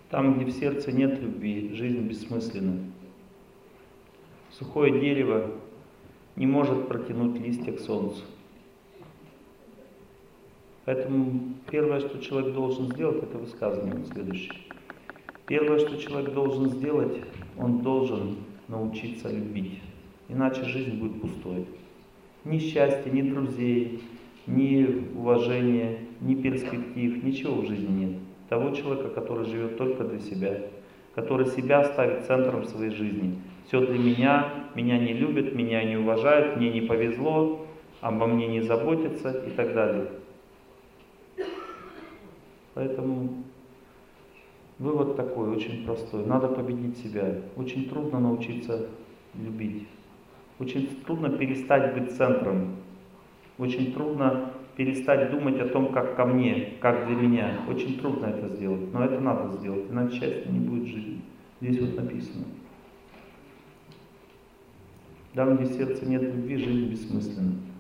Там, где в сердце нет любви, жизнь бессмысленна. Сухое дерево не может протянуть листья к солнцу. Поэтому первое, что человек должен сделать, это высказывание следующее. Первое, что человек должен сделать, он должен научиться любить. Иначе жизнь будет пустой. Ни счастья, ни друзей, ни уважения, ни перспектив, ничего в жизни нет. Того человека, который живет только для себя, который себя ставит центром своей жизни. Все для меня, меня не любят, меня не уважают, мне не повезло, обо мне не заботятся и так далее. Поэтому вывод такой, очень простой. Надо победить себя. Очень трудно научиться любить. Очень трудно перестать быть центром. Очень трудно перестать думать о том, как ко мне, как для меня. Очень трудно это сделать, но это надо сделать, иначе счастья не будет в жизни. Здесь вот написано. Там, где в сердце нет любви, жизнь бессмысленна.